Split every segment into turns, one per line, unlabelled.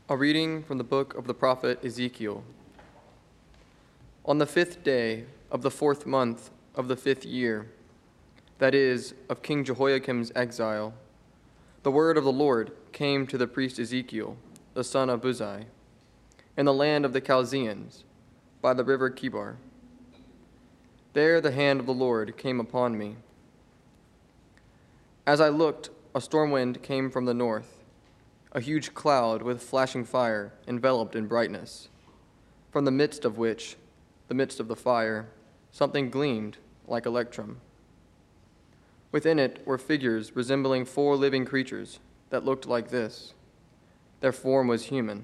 A reading from the book of the prophet Ezekiel. On the 5th day of the 4th month of the 5th year, that is, of King Jehoiakim's exile, the word of the Lord came to the priest Ezekiel, the son of Buzi, in the land of the Chaldeans, by the river Chebar. There the hand of the Lord came upon me. As I looked, a storm wind came from the north. A huge cloud with flashing fire enveloped in brightness, from the midst of which, the midst of the fire, something gleamed like electrum. Within it were figures resembling 4 living creatures that looked like this. Their form was human.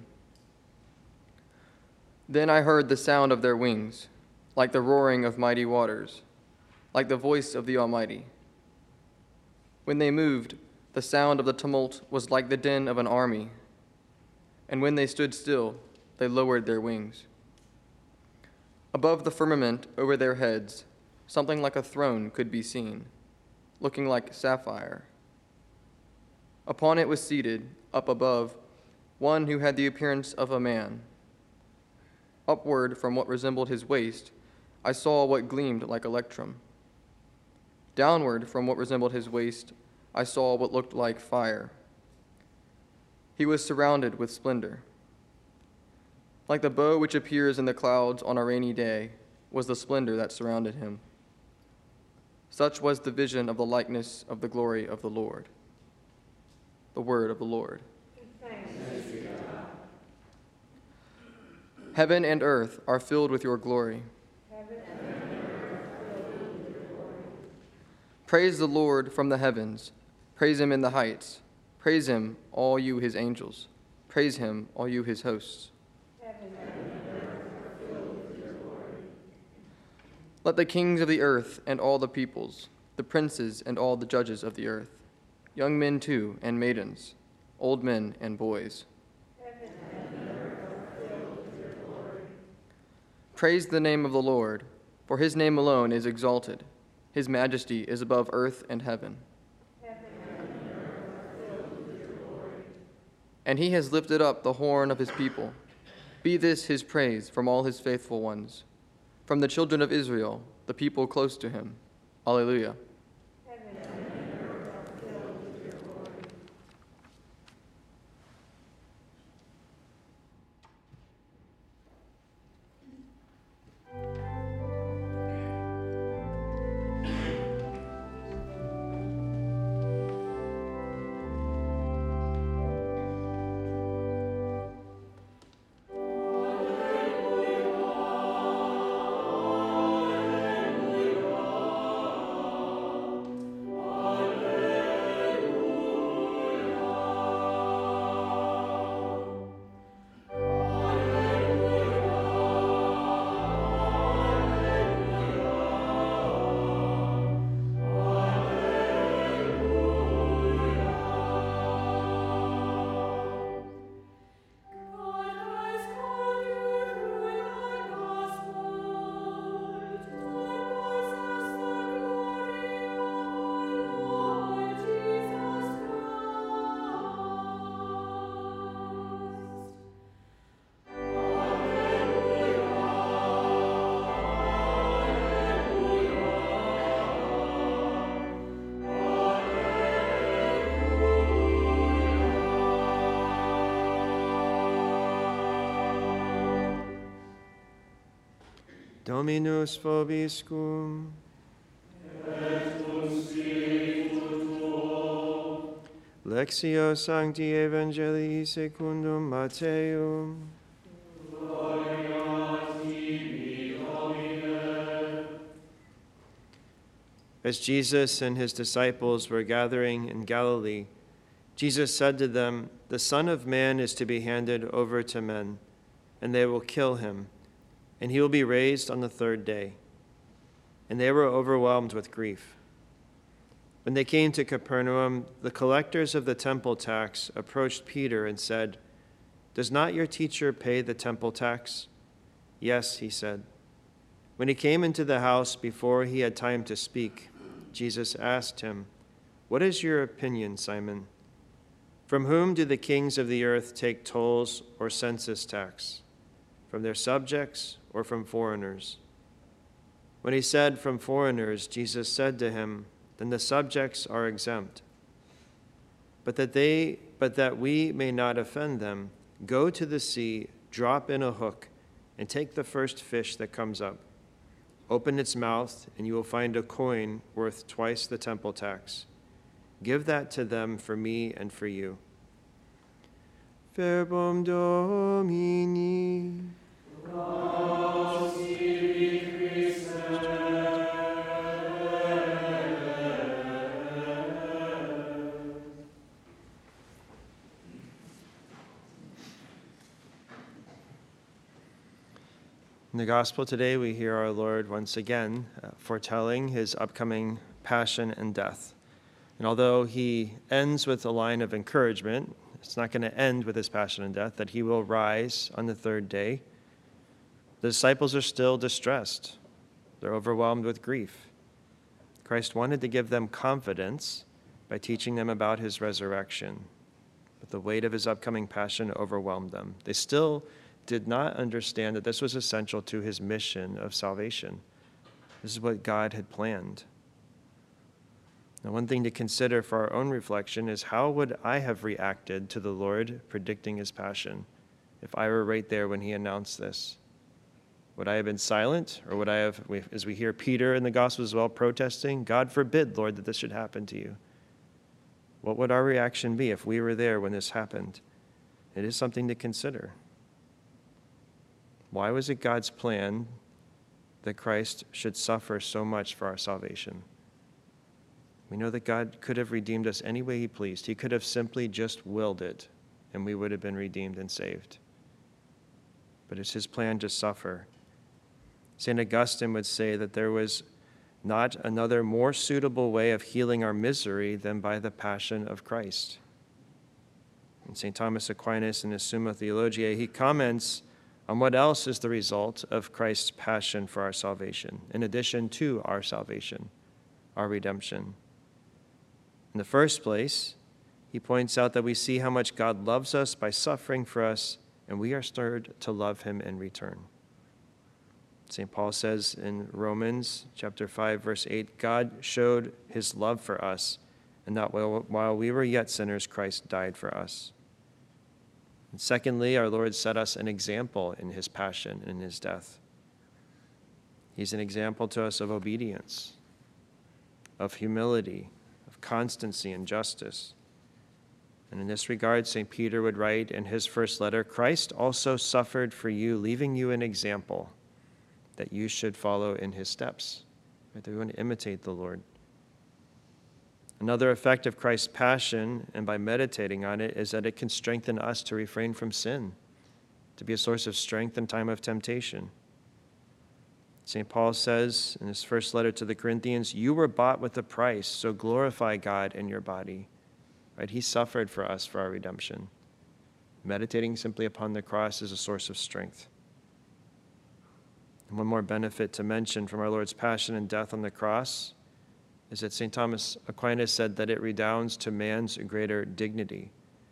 Then I heard the sound of their wings, like the roaring of mighty waters, like the voice of the Almighty. When they moved, the sound of the tumult was like the din of an army, and when they stood still, they lowered their wings. Above the firmament over their heads, something like a throne could be seen, looking like sapphire. Upon it was seated, up above, one who had the appearance of a man. Upward from what resembled his waist, I saw what gleamed like electrum. Downward from what resembled his waist, I saw what looked like fire. He was surrounded with splendor. Like the bow which appears in the clouds on a rainy day was the splendor that surrounded him. Such was the vision of the likeness of the glory of the Lord. The word of the Lord.
Thanks be to God.
Heaven and earth are filled with your glory.
Heaven and earth are filled with your glory.
Praise the Lord from the heavens. Praise him in the heights. Praise him, all you his angels. Praise him, all you his hosts.
Heaven and earth are filled with your glory.
Let the kings of the earth and all the peoples, the princes and all the judges of the earth, young men too and maidens, old men and boys,
Heaven and earth are filled with your glory.
praise the name of the Lord, for his name alone is exalted. His majesty is above earth and heaven. And he has lifted up the horn of his people. Be this his praise from all his faithful ones, from the children of Israel, the people close to him. Alleluia.
Heaven and earth are filled with your glory.
Dominus vobiscum. Lectio Sancti Evangelii secundum Matteum. As Jesus and his disciples were gathering in Galilee, Jesus said to them, "The Son of Man is to be handed over to men, and they will kill him, and he will be raised on the 3rd day." And they were overwhelmed with grief. When they came to Capernaum, the collectors of the temple tax approached Peter and said, "Does not your teacher pay the temple tax?" "Yes," he said. When he came into the house before he had time to speak, Jesus asked him, "What is your opinion, Simon? From whom do the kings of the earth take tolls or census tax? From their subjects or from foreigners? When he said, from foreigners, Jesus said to him, then the subjects are exempt. But that we may not offend them, go to the sea, drop in a hook, and take the first fish that comes up. Open its mouth, and you will find a coin worth twice the temple tax. Give that to them for me and for you. Verbum Domini. In the gospel today, we hear our Lord once again foretelling his upcoming passion and death. And although he ends with a line of encouragement, it's not going to end with his passion and death, that he will rise on the third day. The disciples are still distressed. They're overwhelmed with grief. Christ wanted to give them confidence by teaching them about his resurrection, but the weight of his upcoming passion overwhelmed them. They still did not understand that this was essential to his mission of salvation. This is what God had planned. Now, one thing to consider for our own reflection is, how would I have reacted to the Lord predicting his passion if I were right there when he announced this? Would I have been silent, or would I have, as we hear Peter in the gospel as well, protesting, God forbid, Lord, that this should happen to you? What would our reaction be if we were there when this happened? It is something to consider. Why was it God's plan that Christ should suffer so much for our salvation? We know that God could have redeemed us any way he pleased. He could have simply just willed it, and we would have been redeemed and saved. But it's his plan to suffer. St. Augustine would say that there was not another more suitable way of healing our misery than by the passion of Christ. And St. Thomas Aquinas in his Summa Theologiae, he comments on what else is the result of Christ's passion for our salvation, in addition to our salvation, our redemption. In the first place, he points out that we see how much God loves us by suffering for us, and we are stirred to love him in return. St. Paul says in Romans chapter 5, verse 8, God showed his love for us, and that while we were yet sinners, Christ died for us. And secondly, our Lord set us an example in his passion and in his death. He's an example to us of obedience, of humility, of constancy and justice. And in this regard, St. Peter would write in his first letter, Christ also suffered for you, leaving you an example that you should follow in his steps. Right? That we want to imitate the Lord. Another effect of Christ's passion, and by meditating on it, is that it can strengthen us to refrain from sin, to be a source of strength in time of temptation. St. Paul says in his first letter to the Corinthians, you were bought with a price, so glorify God in your body. Right? He suffered for us for our redemption. Meditating simply upon the cross is a source of strength. And one more benefit to mention from our Lord's passion and death on the cross is that St. Thomas Aquinas said that it redounds to man's greater dignity.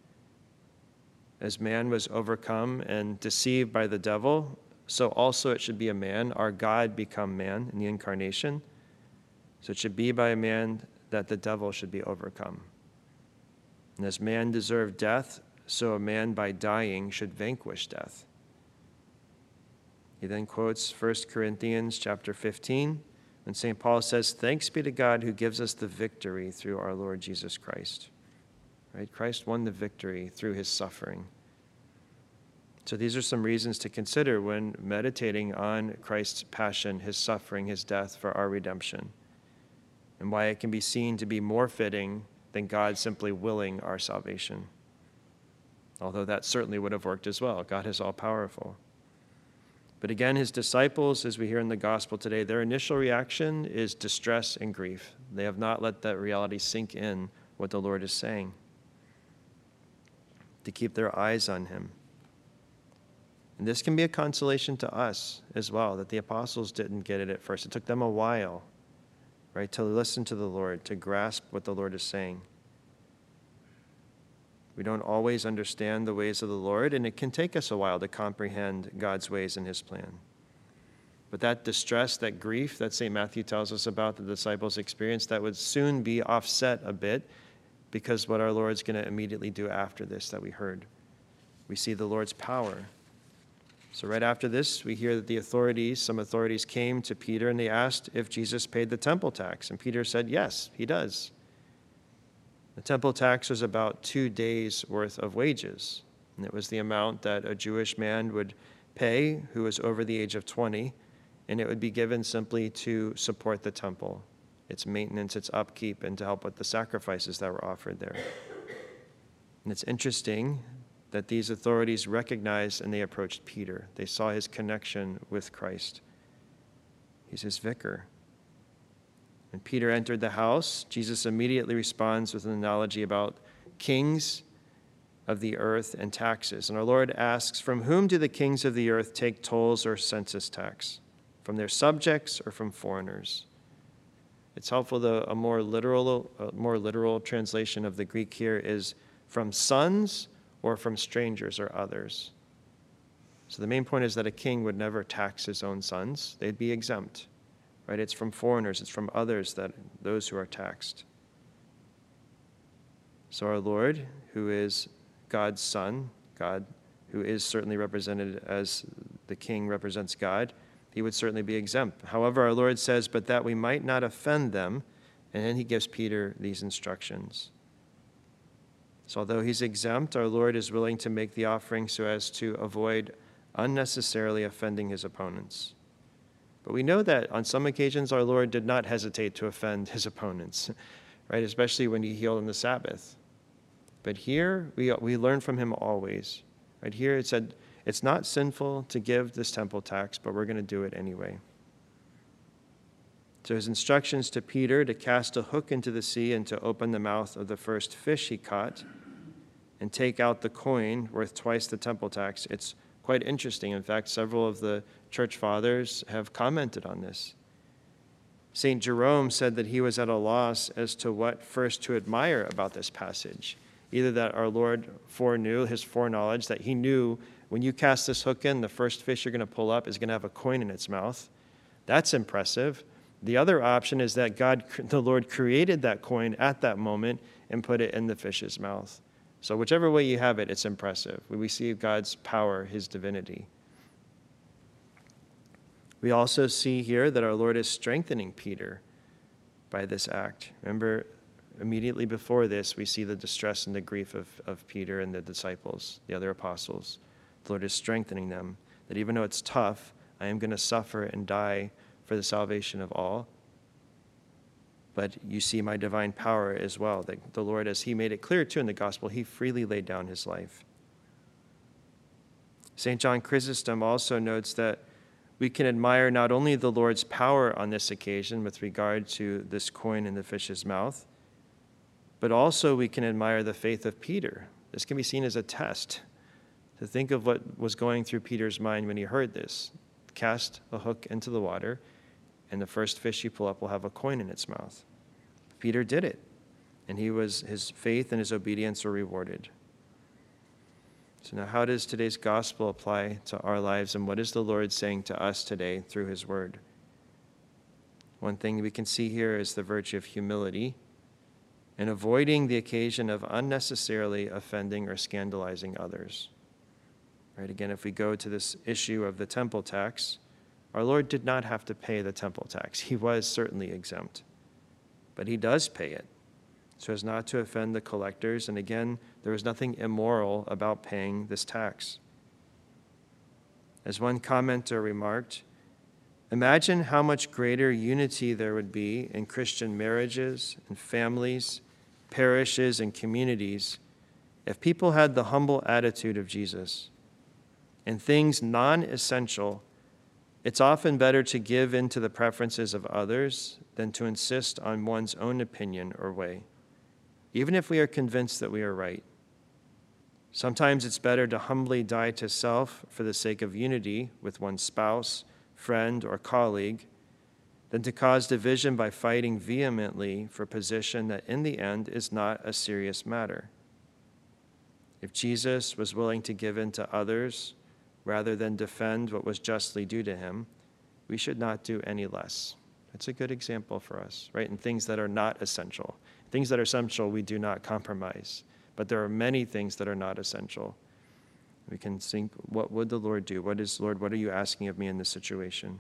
As man was overcome and deceived by the devil, so also it should be a man, our God become man in the incarnation. So it should be by a man that the devil should be overcome. And as man deserved death, so a man by dying should vanquish death. He then quotes 1 Corinthians chapter 15, when St. Paul says, thanks be to God who gives us the victory through our Lord Jesus Christ. Right? Christ won the victory through his suffering. So these are some reasons to consider when meditating on Christ's passion, his suffering, his death for our redemption, and why it can be seen to be more fitting than God simply willing our salvation. Although that certainly would have worked as well. God is all-powerful. But again, his disciples, as we hear in the gospel today, their initial reaction is distress and grief. They have not let that reality sink in what the Lord is saying, to keep their eyes on him. And this can be a consolation to us as well, that the apostles didn't get it at first. It took them a while, right, to listen to the Lord, to grasp what the Lord is saying. We don't always understand the ways of the Lord, and it can take us a while to comprehend God's ways and his plan. But that distress, that grief that St. Matthew tells us about the disciples experienced, that would soon be offset a bit because what our Lord's going to immediately do after this that we heard. We see the Lord's power. So right after this, we hear that some authorities came to Peter and they asked if Jesus paid the temple tax. And Peter said, yes, he does. The temple tax was about 2 days' worth of wages. And it was the amount that a Jewish man would pay who was over the age of 20. And it would be given simply to support the temple, its maintenance, its upkeep, and to help with the sacrifices that were offered there. And it's interesting that these authorities recognized and they approached Peter. They saw his connection with Christ. He's his vicar. When Peter entered the house, Jesus immediately responds with an analogy about kings of the earth and taxes. And our Lord asks, from whom do the kings of the earth take tolls or census tax? From their subjects or from foreigners? It's helpful, though, a more literal translation of the Greek here is from sons or from strangers or others. So the main point is that a king would never tax his own sons. They'd be exempt, right? It's from foreigners, it's from others, that those who are taxed. So our Lord, who is God's Son, God who is certainly represented as the king represents God, he would certainly be exempt. However, our Lord says, but that we might not offend them, and then he gives Peter these instructions. So although he's exempt, our Lord is willing to make the offering so as to avoid unnecessarily offending his opponents. But we know that on some occasions our Lord did not hesitate to offend his opponents, right? Especially when he healed on the Sabbath. But here we learn from him always. Right here it said, it's not sinful to give this temple tax, but we're going to do it anyway. So his instructions to Peter to cast a hook into the sea and to open the mouth of the first fish he caught and take out the coin worth twice the temple tax, it's quite interesting. In fact, several of the church fathers have commented on this. St. Jerome said that he was at a loss as to what first to admire about this passage. Either that our Lord foreknew, his foreknowledge, that he knew when you cast this hook in, the first fish you're going to pull up is going to have a coin in its mouth. That's impressive. The other option is that the Lord created that coin at that moment and put it in the fish's mouth. So whichever way you have it, it's impressive. We see God's power, his divinity. We also see here that our Lord is strengthening Peter by this act. Remember, immediately before this, we see the distress and the grief of Peter and the disciples, the other apostles. The Lord is strengthening them, that even though it's tough, I am going to suffer and die for the salvation of all. But you see my divine power as well, that the Lord, as he made it clear too in the gospel, he freely laid down his life. St. John Chrysostom also notes that we can admire not only the Lord's power on this occasion with regard to this coin in the fish's mouth, but also we can admire the faith of Peter. This can be seen as a test to think of what was going through Peter's mind when he heard this. Cast a hook into the water, and the first fish you pull up will have a coin in its mouth. Peter did it, and his faith and his obedience were rewarded. So now how does today's gospel apply to our lives, and what is the Lord saying to us today through his word? One thing we can see here is the virtue of humility and avoiding the occasion of unnecessarily offending or scandalizing others. Right? Again, if we go to this issue of the temple tax, our Lord did not have to pay the temple tax. He was certainly exempt, but he does pay it so as not to offend the collectors. And again, there was nothing immoral about paying this tax. As one commenter remarked, imagine how much greater unity there would be in Christian marriages and families, parishes and communities if people had the humble attitude of Jesus. In things non-essential, it's often better to give in to the preferences of others than to insist on one's own opinion or way, even if we are convinced that we are right. Sometimes it's better to humbly die to self for the sake of unity with one's spouse, friend, or colleague than to cause division by fighting vehemently for position that in the end is not a serious matter. If Jesus was willing to give in to others rather than defend what was justly due to him, we should not do any less. It's a good example for us, right? In things that are not essential. Things that are essential, we do not compromise. But there are many things that are not essential. We can think, what would the Lord do? Lord, what are you asking of me in this situation?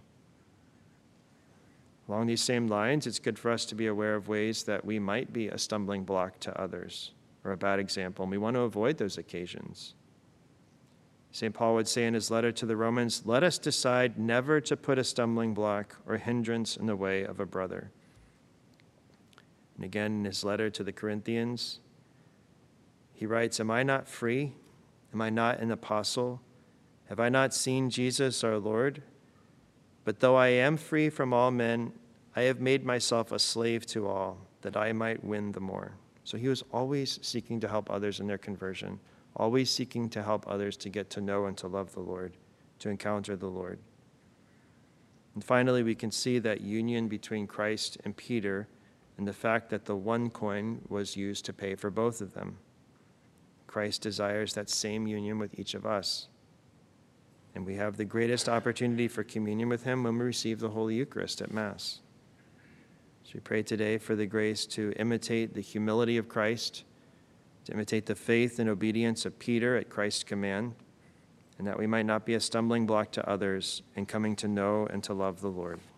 Along these same lines, it's good for us to be aware of ways that we might be a stumbling block to others or a bad example, and we want to avoid those occasions. St. Paul would say in his letter to the Romans, let us decide never to put a stumbling block or hindrance in the way of a brother. And again, in his letter to the Corinthians, he writes, am I not free? Am I not an apostle? Have I not seen Jesus our Lord? But though I am free from all men, I have made myself a slave to all, that I might win the more. So he was always seeking to help others in their conversion, always seeking to help others to get to know and to love the Lord, to encounter the Lord. And finally, we can see that union between Christ and Peter and the fact that the one coin was used to pay for both of them. Christ desires that same union with each of us. And we have the greatest opportunity for communion with him when we receive the Holy Eucharist at Mass. So we pray today for the grace to imitate the humility of Christ, to imitate the faith and obedience of Peter at Christ's command, and that we might not be a stumbling block to others in coming to know and to love the Lord.